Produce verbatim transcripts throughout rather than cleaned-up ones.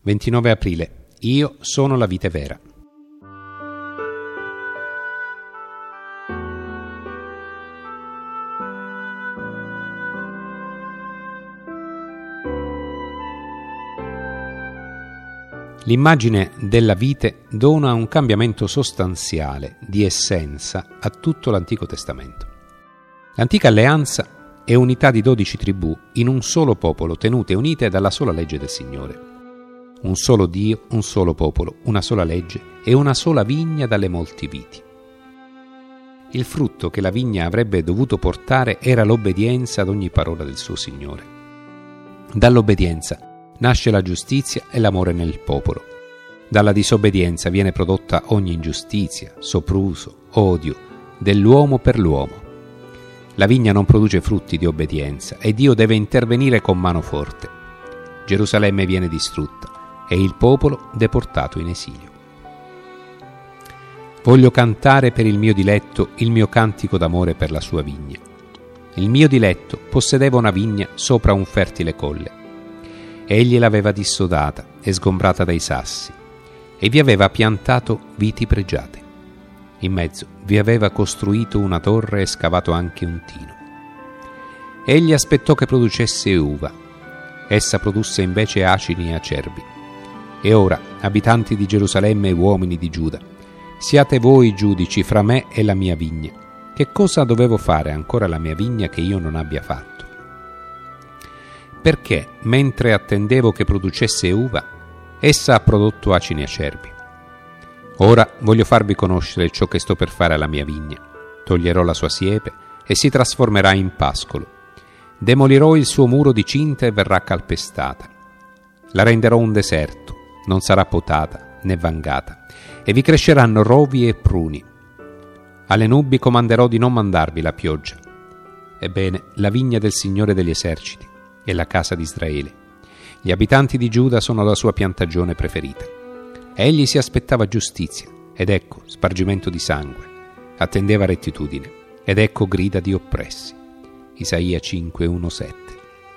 ventinove aprile. Io sono la vite vera. L'immagine della vite dona un cambiamento sostanziale, di essenza, a tutto l'Antico Testamento. L'antica alleanza è unità di dodici tribù in un solo popolo, tenute unite dalla sola legge del Signore. Un solo Dio, un solo popolo, una sola legge e una sola vigna dalle molti viti. Il frutto che la vigna avrebbe dovuto portare era l'obbedienza ad ogni parola del suo Signore. Dall'obbedienza nasce la giustizia e l'amore nel popolo. Dalla disobbedienza viene prodotta ogni ingiustizia, sopruso, odio dell'uomo per l'uomo. La vigna non produce frutti di obbedienza e Dio deve intervenire con mano forte. Gerusalemme viene distrutta e il popolo deportato in esilio. Voglio cantare per il mio diletto il mio cantico d'amore per la sua vigna. Il mio diletto possedeva una vigna sopra un fertile colle. Egli l'aveva dissodata e sgombrata dai sassi e vi aveva piantato viti pregiate. In mezzo vi aveva costruito una torre e scavato anche un tino. Egli aspettò che producesse uva. Essa produsse invece acini e acerbi. E ora, abitanti di Gerusalemme e uomini di Giuda, siate voi giudici fra me e la mia vigna. Che cosa dovevo fare ancora la mia vigna che io non abbia fatto? Perché, mentre attendevo che producesse uva, essa ha prodotto acini e acerbi. Ora voglio farvi conoscere ciò che sto per fare alla mia vigna. Toglierò la sua siepe e si trasformerà in pascolo. Demolirò il suo muro di cinta e verrà calpestata. La renderò un deserto, non sarà potata né vangata, e vi cresceranno rovi e pruni. Alle nubi comanderò di non mandarvi la pioggia. Ebbene, la vigna del Signore degli eserciti è la casa di Israele. Gli abitanti di Giuda sono la sua piantagione preferita. Egli si aspettava giustizia, ed ecco spargimento di sangue. Attendeva rettitudine, ed ecco grida di oppressi. Isaia cinque, uno, sette.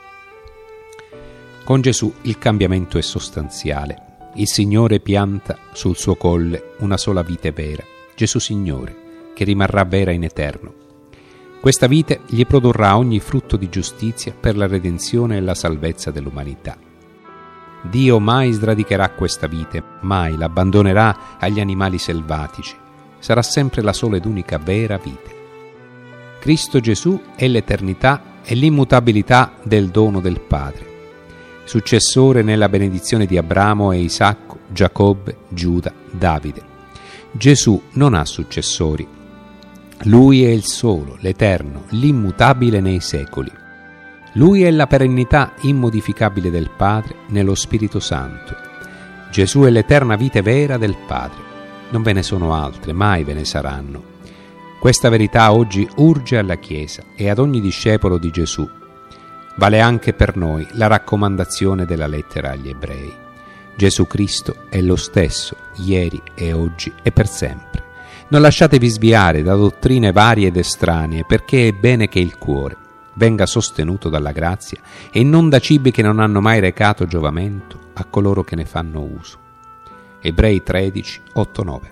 Con Gesù il cambiamento è sostanziale. Il Signore pianta sul suo colle una sola vite vera, Gesù Signore, che rimarrà vera in eterno. Questa vite gli produrrà ogni frutto di giustizia per la redenzione e la salvezza dell'umanità. Dio mai sradicherà questa vite, mai l'abbandonerà agli animali selvatici. Sarà sempre la sola ed unica vera vite. Cristo Gesù è l'eternità e l'immutabilità del dono del Padre. Successore nella benedizione di Abramo e Isacco, Giacobbe, Giuda, Davide. Gesù non ha successori. Lui è il solo, l'eterno, l'immutabile nei secoli. Lui è la perennità immodificabile del Padre nello Spirito Santo. Gesù è l'eterna vite vera del Padre. Non ve ne sono altre, mai ve ne saranno. Questa verità oggi urge alla Chiesa e ad ogni discepolo di Gesù. Vale anche per noi la raccomandazione della lettera agli Ebrei. Gesù Cristo è lo stesso, ieri e oggi e per sempre. Non lasciatevi sviare da dottrine varie ed estranee, perché è bene che il cuore venga sostenuto dalla grazia e non da cibi che non hanno mai recato giovamento a coloro che ne fanno uso. Ebrei tredici, otto, nove.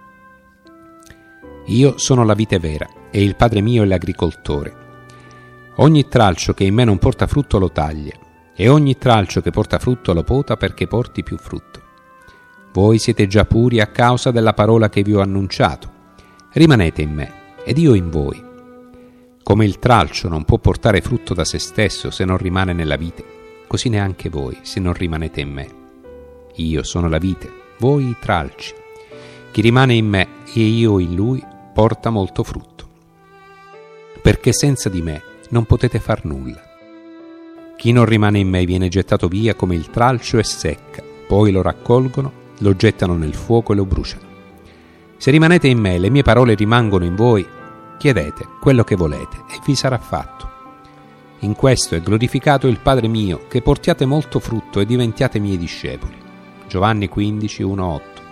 Io sono la vite vera e il Padre mio è l'agricoltore. Ogni tralcio che in me non porta frutto lo taglia, e ogni tralcio che porta frutto lo pota perché porti più frutto. Voi siete già puri a causa della parola che vi ho annunciato. Rimanete in me, ed io in voi. Come il tralcio non può portare frutto da se stesso se non rimane nella vite, così neanche voi se non rimanete in me. Io sono la vite, voi i tralci. Chi rimane in me e io in lui porta molto frutto. Perché senza di me non potete far nulla. Chi non rimane in me viene gettato via come il tralcio e secca, poi lo raccolgono, lo gettano nel fuoco e lo bruciano. Se rimanete in me e le mie parole rimangono in voi, chiedete quello che volete e vi sarà fatto. In questo è glorificato il Padre mio, che portiate molto frutto e diventiate miei discepoli. Giovanni quindici, uno, otto.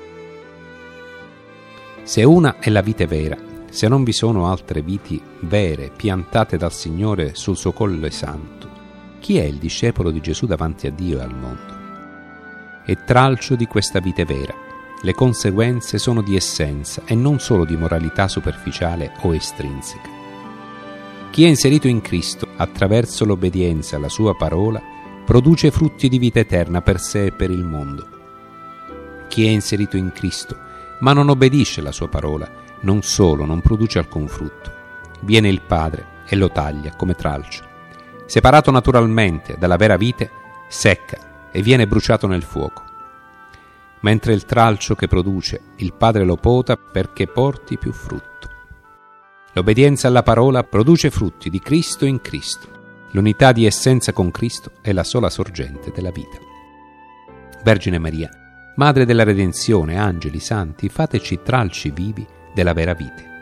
Se una è la vite vera, se non vi sono altre viti vere piantate dal Signore sul suo colle santo, chi è il discepolo di Gesù davanti a Dio e al mondo? e tralcio di questa vite vera. Le conseguenze sono di essenza e non solo di moralità superficiale o estrinseca. Chi è inserito in Cristo attraverso l'obbedienza alla sua parola produce frutti di vita eterna per sé e per il mondo. Chi è inserito in Cristo ma non obbedisce alla sua parola non solo non produce alcun frutto, viene il Padre e lo taglia come tralcio. Separato naturalmente dalla vera vite, secca e viene bruciato nel fuoco. Mentre il tralcio che produce, il Padre lo pota perché porti più frutto. L'obbedienza alla parola produce frutti di Cristo in Cristo. L'unità di essenza con Cristo è la sola sorgente della vita. Vergine Maria, Madre della Redenzione, angeli, santi, fateci tralci vivi della vera vite.